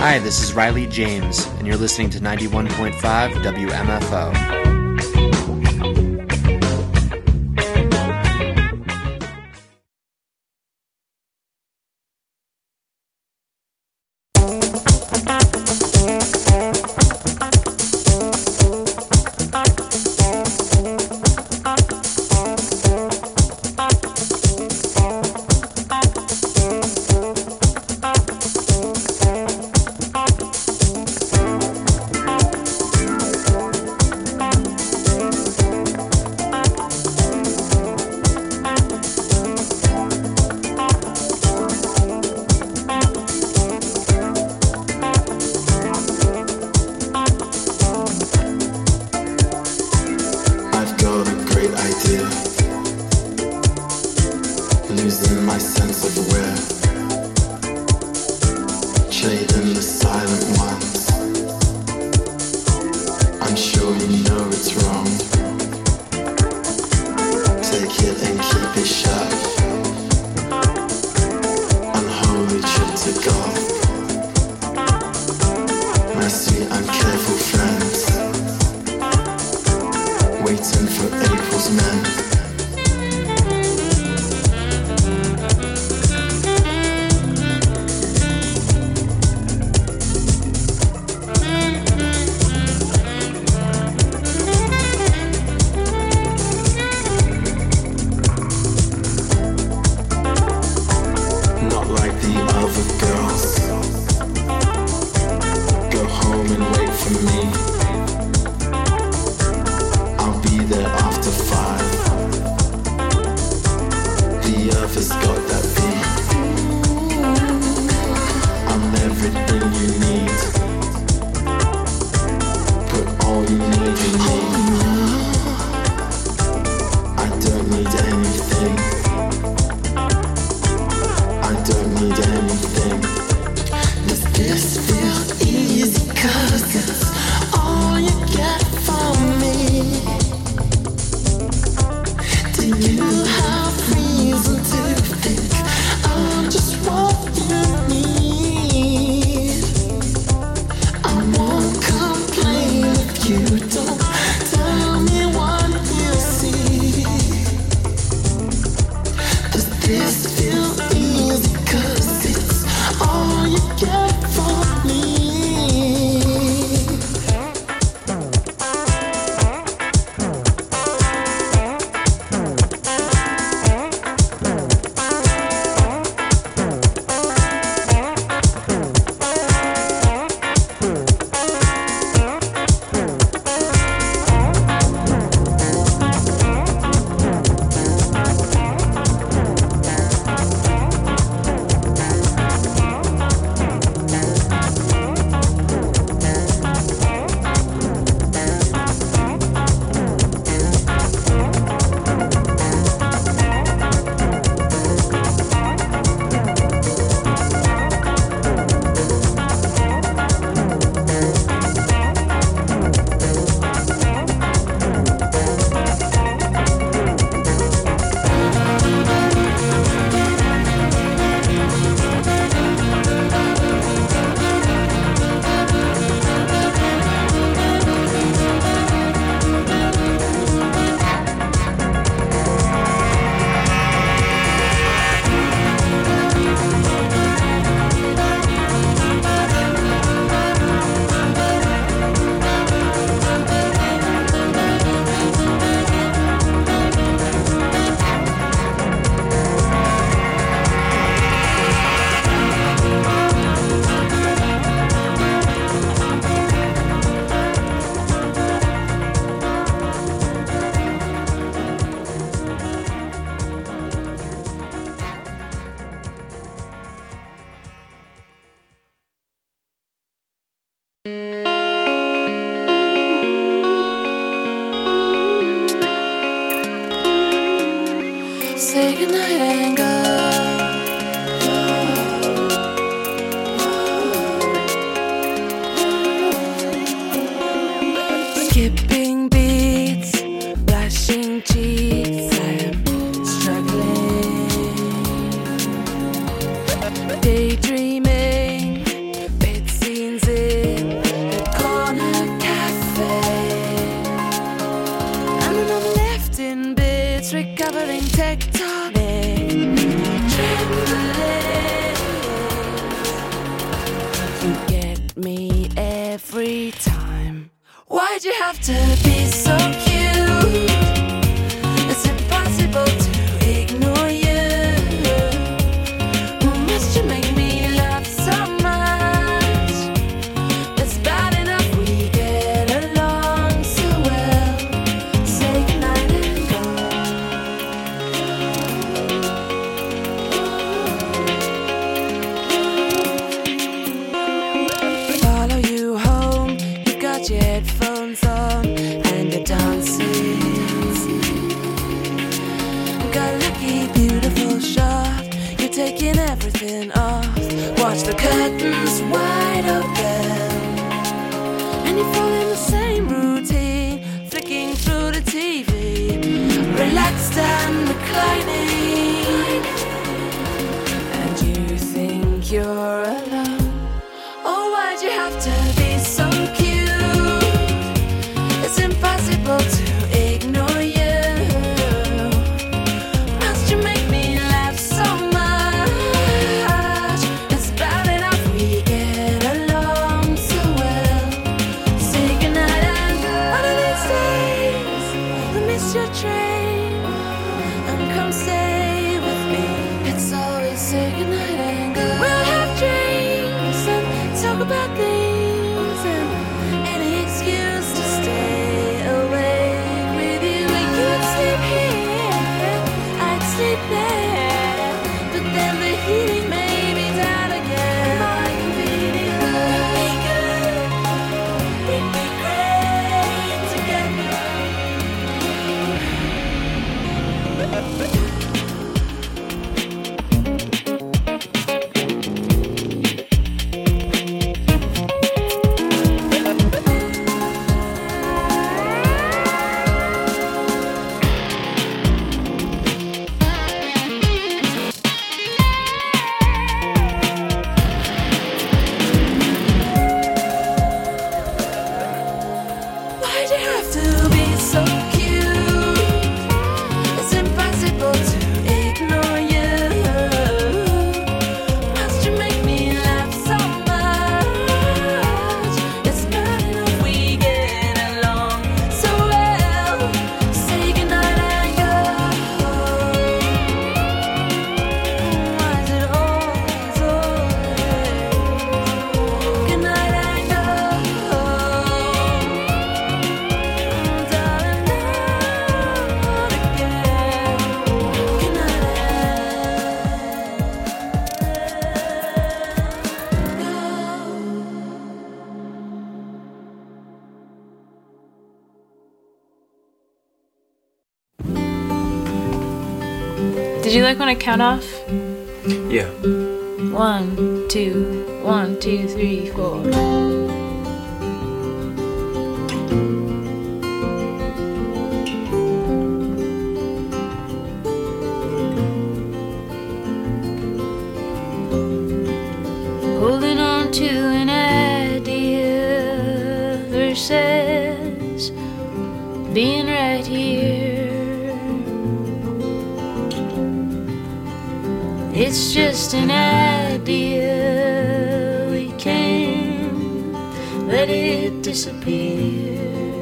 Hi, this is Riley James, and you're listening to 91.5 WMFO. Skipping beats, flashing cheeks, I'm struggling. Daydreaming, bitsy You get me every time. Why'd you have to be so cute? It's impossible to ignore you. Must you make me laugh so much? It's bad enough we get along so well. Say goodnight and go. Follow you home, you've got your headphones on and you're dancing. Got a lucky, beautiful shot. You're taking everything off. Watch the curtains wide open, and you fall in the same routine, flicking through the TV, relaxed and reclining. And you think you're alone. Oh, why'd you have to be so cute? It's impossible to ignore you. Must you make me laugh so much? It's bad enough we get along so well. Say goodnight and go. One of these days we'll miss your train and come stay with me. It's always say goodnight and go. We'll have drinks and talk about things and any excuse to stay awake with you. You'd sleep here, I'd sleep there, but then the heating may be down again. More convenient. We'd be good, we'd be great together. Why'd you have to be so cute? It's impossible to ignore you. Must you make me laugh so much? It's bad enough we get along so well. Say goodnight and go. Why is it always goodnight and go? Darling, not again. Goodnight and Did you like when I count off? Yeah. 1, 2, 1, 2, 3, 4. Holding on to an idea versus being right here. It's just an idea, we can't let it disappear.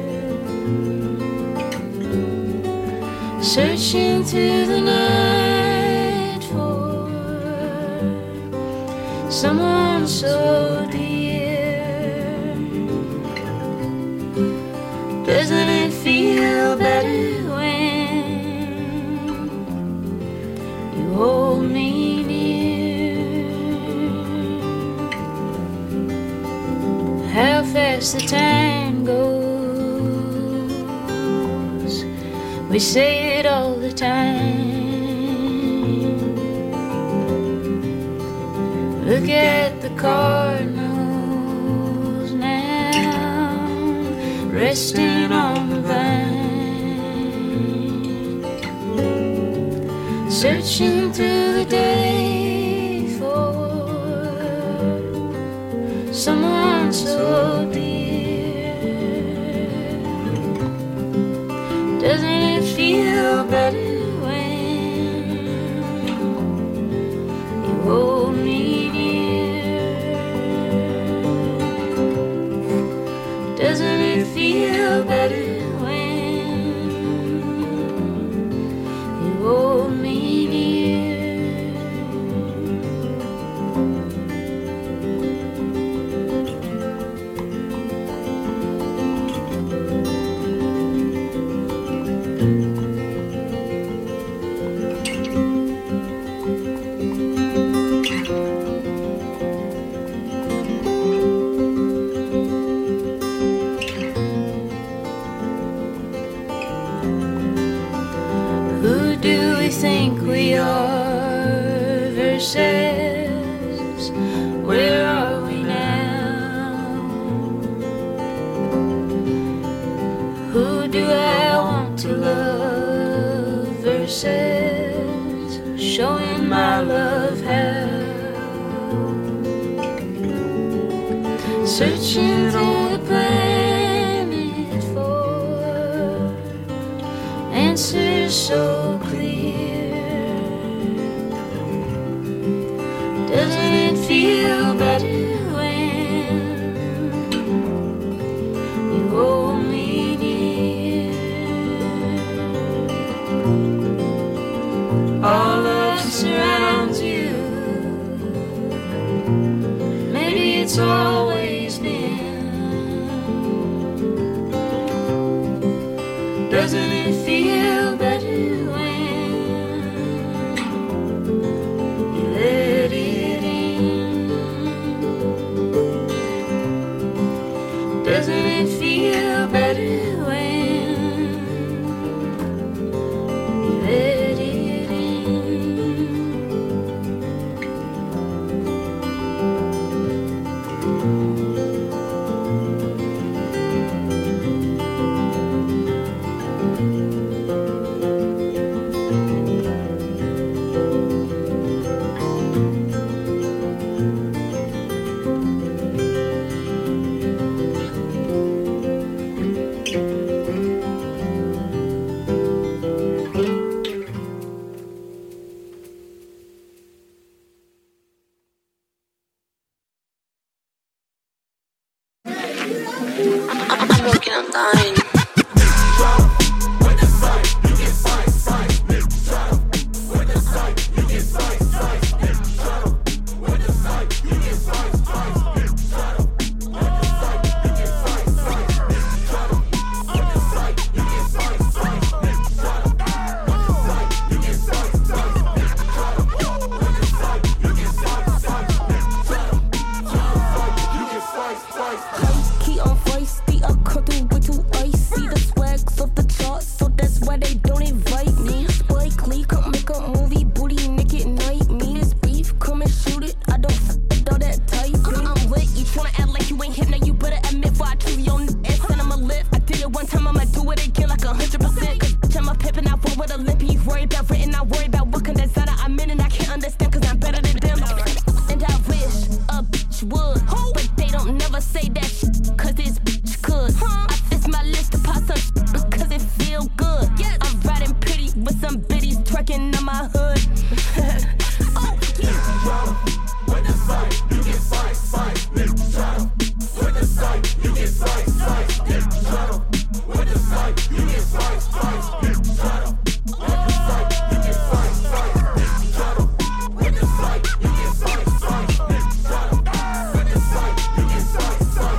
Searching through the night for someone so dear. Doesn't it feel better when you hold me near? How fast the time goes, we say it all the time. Look at the cardinals now, resting on the vine, searching through the day for someone so dear. Doesn't it feel better when you hold me near? verses. Where are we now? Who do I want to love versus showing my love how? Searching through the planet for answers so clear. Doesn't it feel better when you hold me near? All love surrounds you. Maybe it's always been. Doesn't it feel better when you let it in? Doesn't it feel better when you let it I'm broken, I'm dying. Key on feisty, I come through way too icy. The swags off the charts, so that's why they don't invite me. Spike Lee, come make a movie, booty naked night. Me this beef, come and shoot it. I don't f all that type. I'm lit, you tryna act like you ain't hip, now you better admit. Before I choose your ass and I'ma live. I did it one time, I'ma do it again like 100%. Cause bitch, I'm a pimp and I roll with a limp. You worry about written, I worry about what kind of designer I'm in, and I can't understand cause I'm better than them. And I wish a bitch would, but they don't never say that shit. Cause this bitch could. I fix my list to pop some shit because it feel good. I'm riding pretty with some biddies twerking on my hood. Oh, yeah. With the fight, you get fight, fight. With the fight, you get fight, fight. With the fight, you get fight, fight. With the fight, you get fight, fight. With the fight, you get fight, fight. With the fight, you get fight, fight.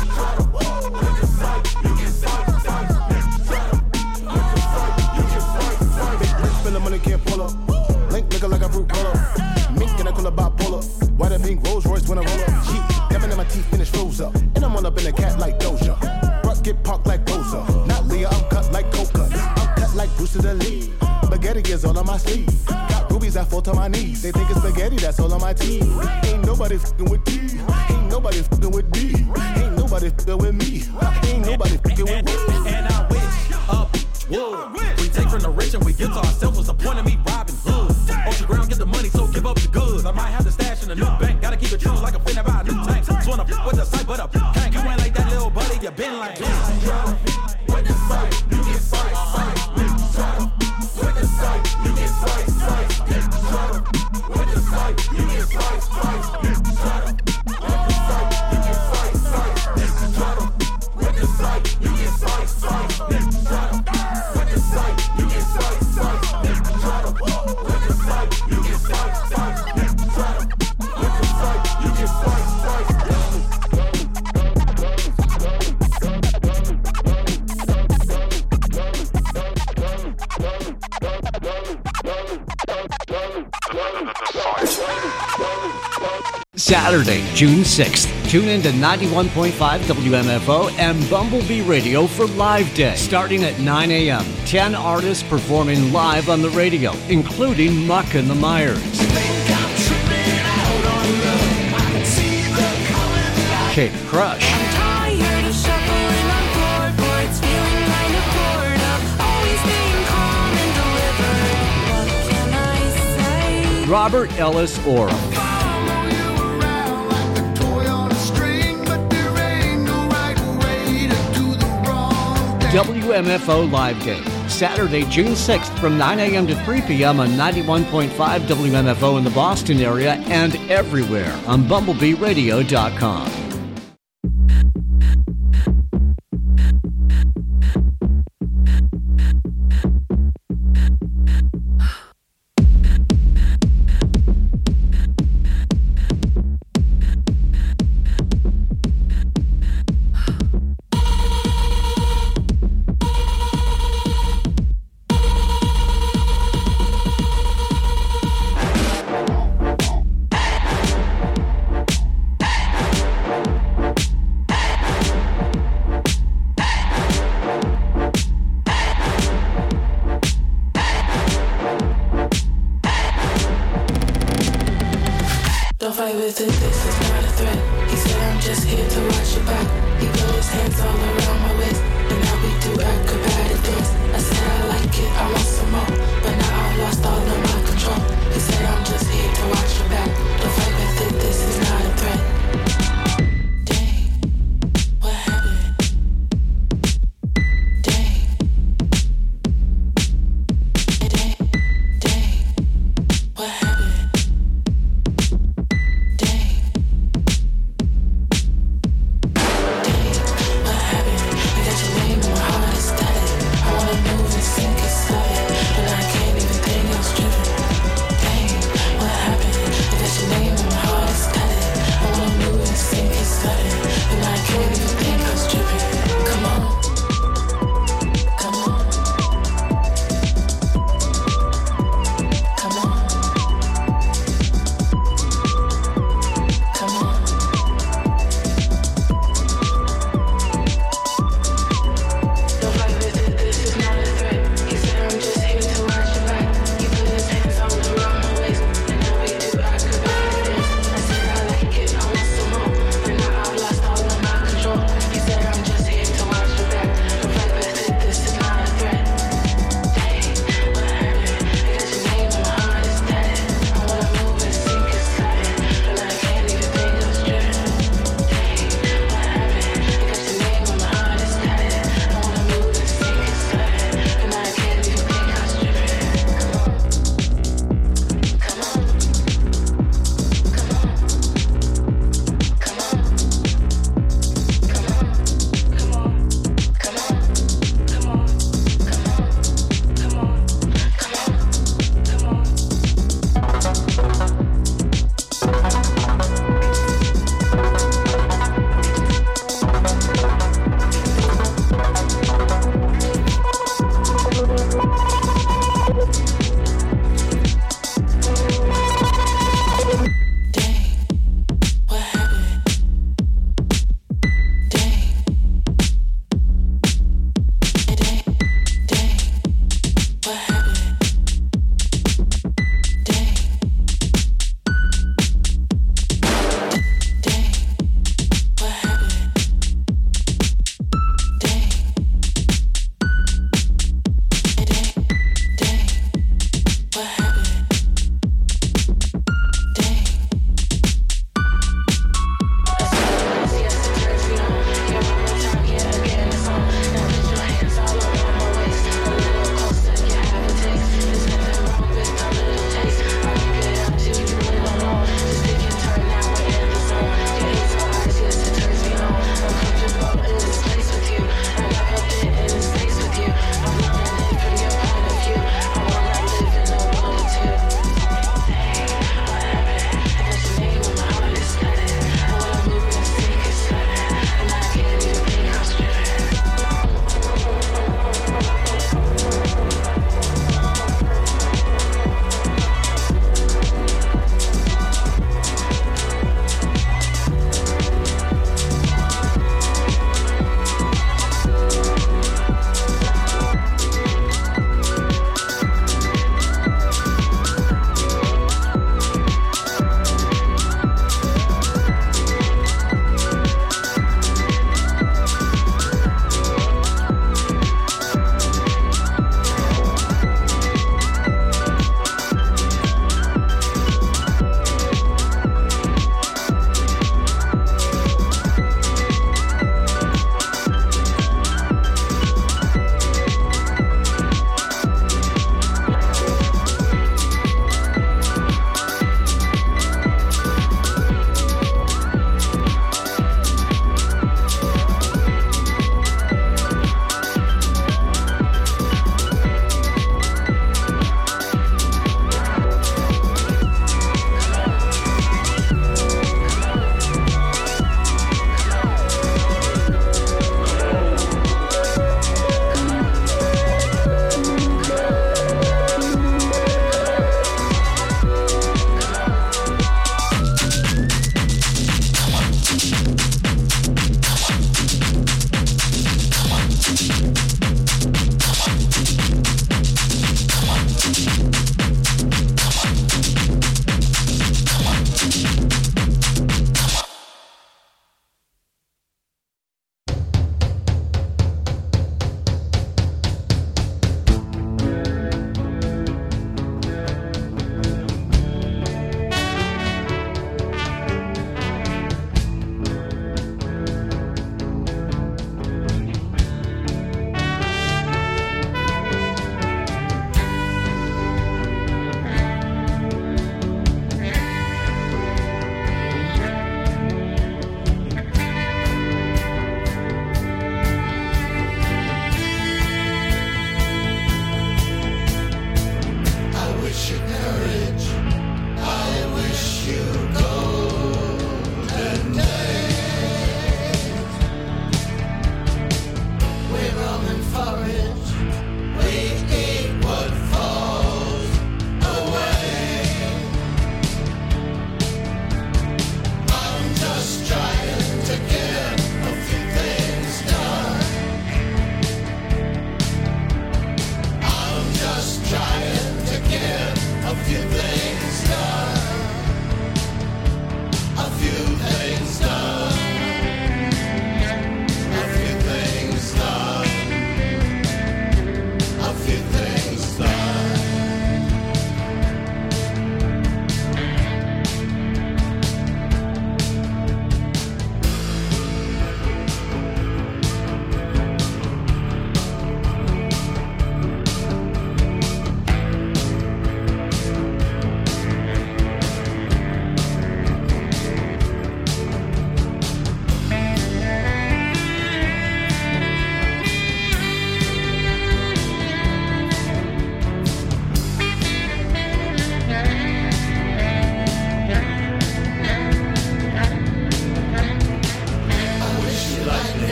Money can't pull up. Link looking like a fruit pull up. Mink and I call a bipolar. White and pink Rolls Royce when I roll up. Jeep, Kevin and my teeth finish froze up. And I'm all up in the cat like Doja. Rock get parked like Rosa. Not Leah, I'm cut like Coca. I'm cut like Bruce to the lead. Spaghetti is all on my sleeve. Got rubies that fall to my knees. They think it's spaghetti, that's all on my team. Ain't nobody fucking with D. Ain't nobody fucking with D. Ain't nobody fucking with me. Ain't nobody fucking with me. And I wish up wood. We take from the rich and we give to ourselves. What's the point of me robbing hood? Ocean ground, get the money, so give up the goods. I might have the stash in a new bank. Gotta keep it true like a finna buy a new tank. So wanna f with the sight, but a tank. You ain't like that little buddy, you been like. With the fight, you get fight, fight. With the fight, you get fight, fight. With the fight, you get fight, fight. With the fight, you get fight, fight. With the fight, you get fight, fight. With the fight, you get fight, fight. With the fight, you get fight, fight. With the fight, you get fight, fight. Saturday, June 6th. Tune in to 91.5 WMFO and Bumblebee Radio for Live Day. Starting at 9 a.m., 10 artists performing live on the radio, including Muck and the Myers. Dream come true. Kate Crush. I'm tired of shuffling on floorboards, feeling kind of bored of always being calm and delivered. What can I say? Robert Ellis Orr. WMFO Live Day, Saturday, June 6th from 9 a.m. to 3 p.m. on 91.5 WMFO in the Boston area and everywhere on BumblebeeRadio.com. Don't fight with it, this is not a threat. He said I'm just here to watch your back. He put his hands all around my waist, and now we do acrobatic dance. I said I like it, I want some more, but now I lost all of my control. He said I'm just here to watch your back. Don't fight with it, this is not a threat. Dang, what happened? Dang, what happened? What happened?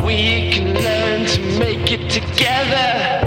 we can learn to make it together.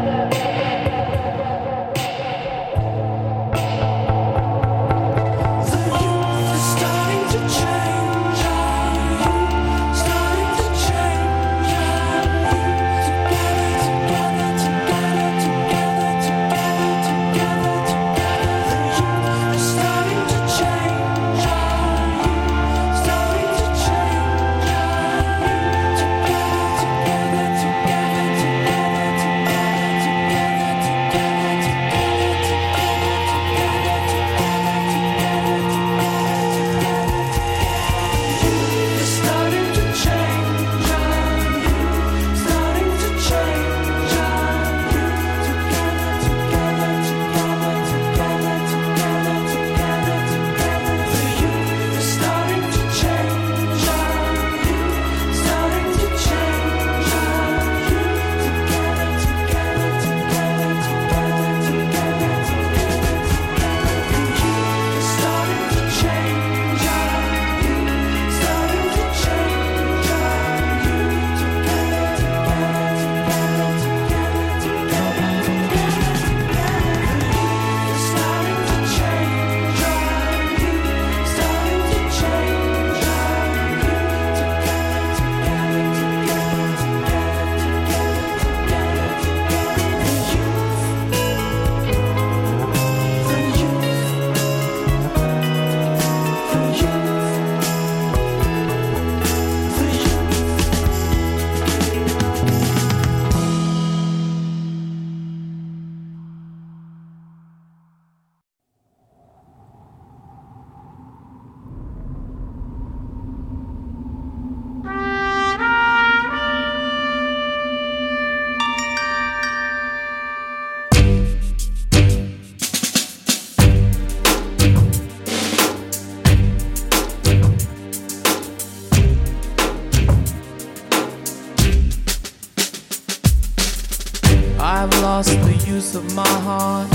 I've lost the use of my heart,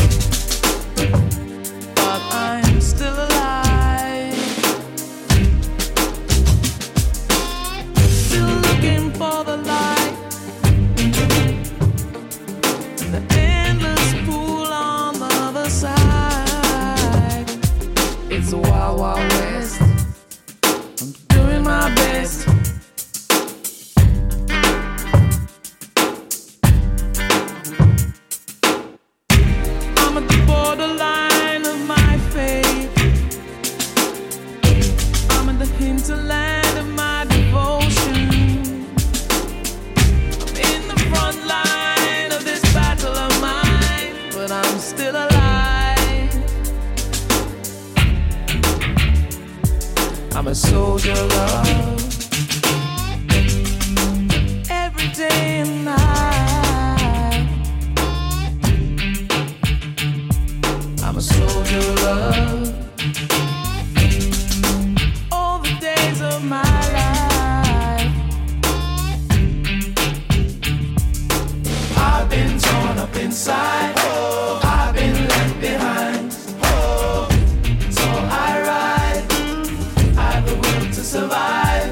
but I'm still alive. Still looking for the light, the endless pool on the other side. It's a wild, wild west. I'm doing my best. Borderline of my fate, I'm in the hinterland of my devotion. I'm in the front line of this battle of mine, but I'm still alive. I'm a soldier of love, every day and night. I'm a soldier of love, all the days of my life. I've been torn up inside, oh, I've been left behind, oh, so I ride, I've the will to survive.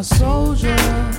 a soldier.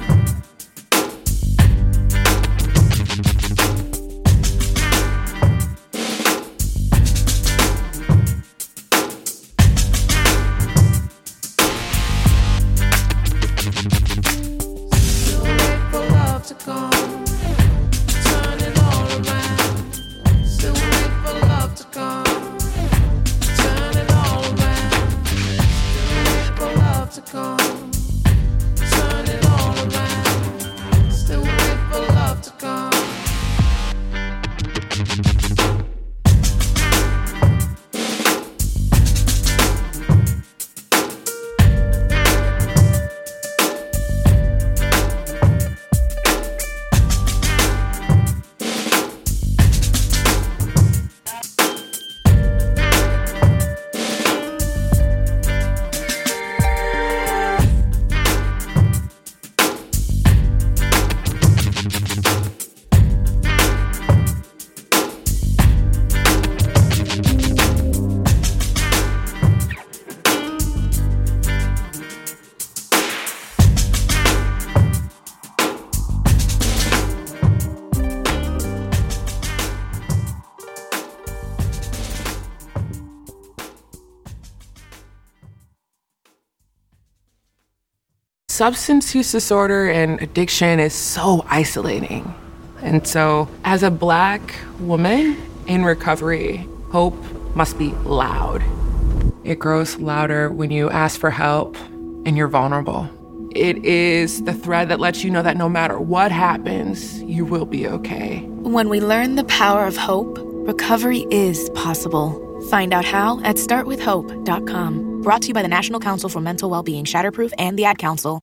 Substance use disorder and addiction is so isolating. And so, as a Black woman in recovery, hope must be loud. It grows louder when you ask for help and you're vulnerable. It is the thread that lets you know that no matter what happens, you will be okay. When we learn the power of hope, recovery is possible. Find out how at startwithhope.com. Brought to you by the National Council for Mental Wellbeing, Shatterproof, and the Ad Council.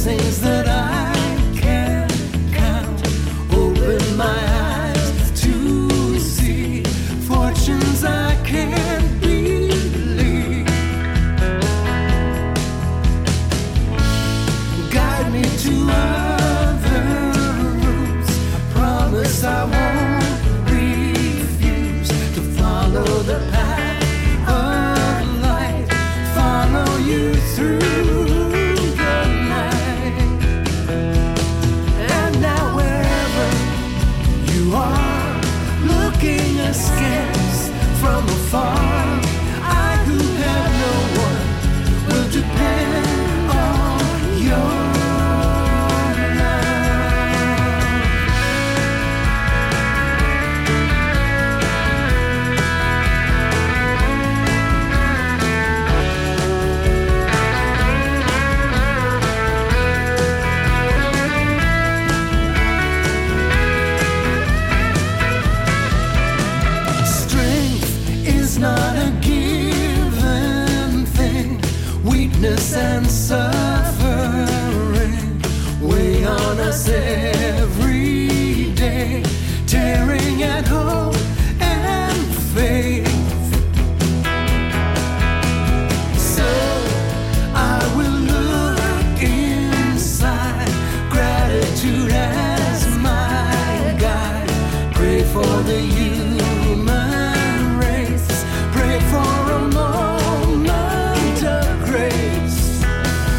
blessings that I can't count. Open my eyes to see fortunes I can't believe. Guide me to other roots. I promise I won't refuse to follow the path of light, follow you through the night. And now wherever you are, looking askance from afar, I who have no one will depend on your not a given thing. Weakness and suffering weigh on us every day, tearing at hope and faith. So I will look inside, gratitude as my guide, pray for the human race, pray for a moment of grace.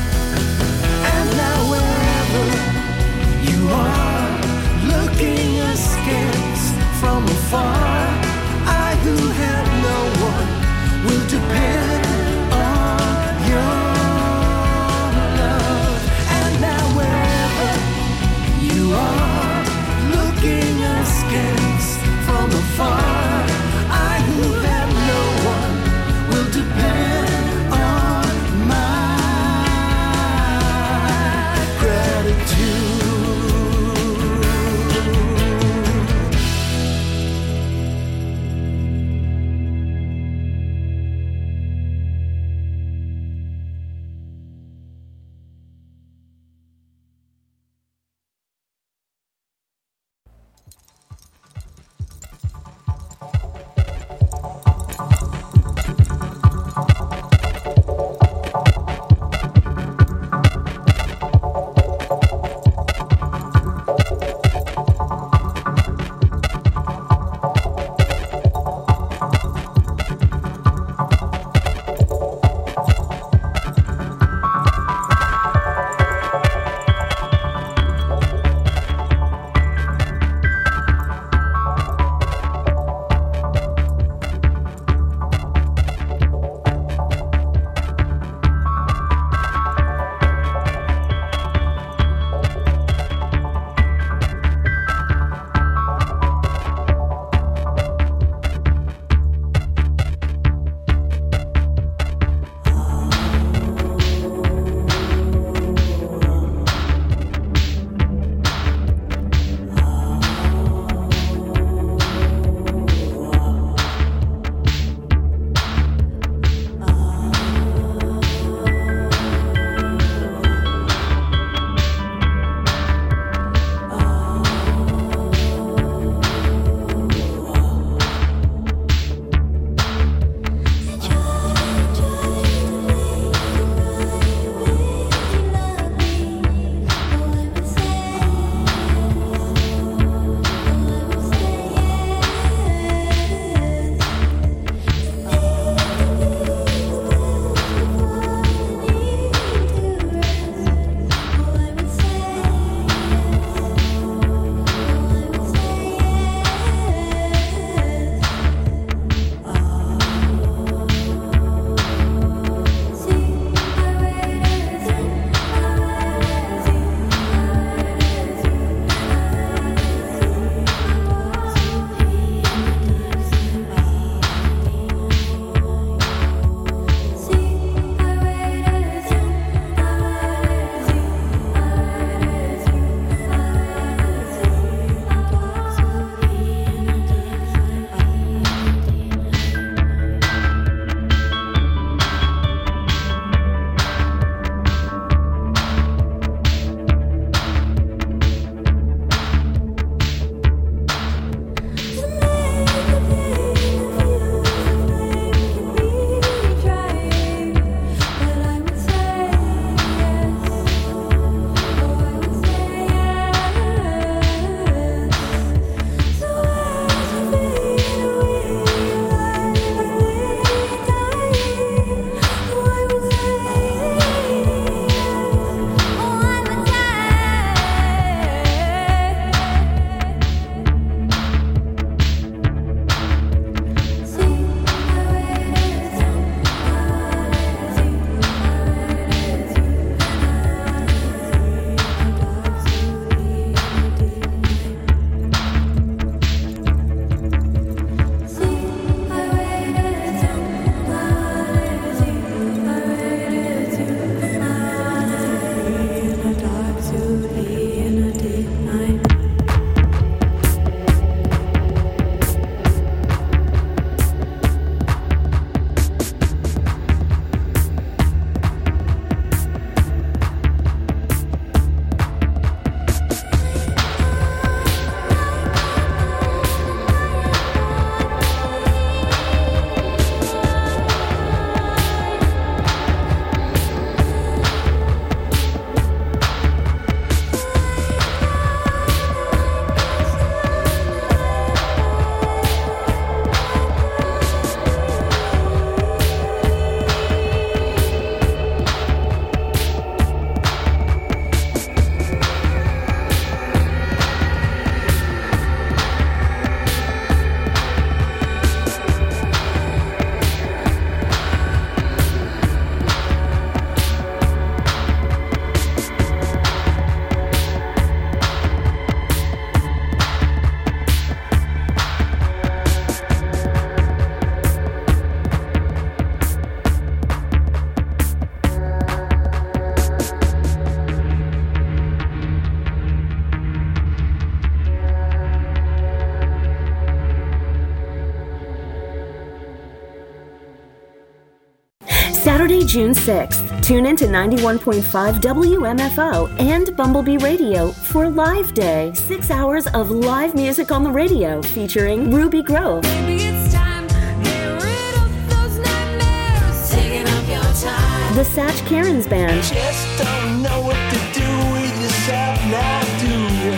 Saturday, June 6th. Tune in to 91.5 WMFO and Bumblebee Radio for Live Day. 6 hours of live music on the radio featuring Ruby Grove. Maybe it's time to get rid of those nightmares. Taking up your time. The Satch Cairns Band. Just don't know what to do with yourself now, do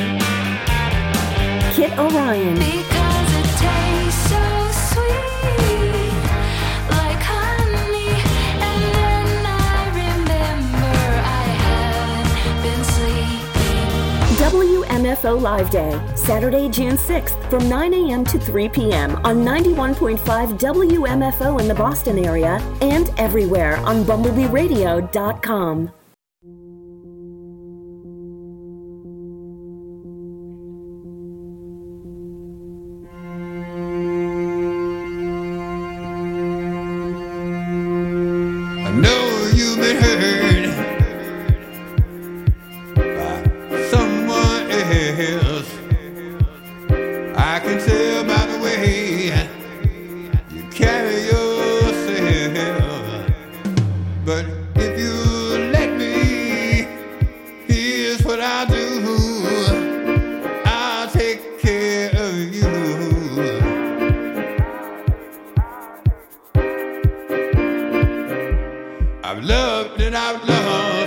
you? Kit Orion. Because it tastes so sweet, like honey. And then I remember I haven't been sleeping. WMFO Live Day. Saturday, June 6th from 9 a.m. to 3 p.m. on 91.5 WMFO in the Boston area and everywhere on BumblebeeRadio.com. I know you've been hurt by someone else. I can tell by the way you carry yourself. But if you let me, here's what I'll do. I'll take care of you. I've loved and I've loved.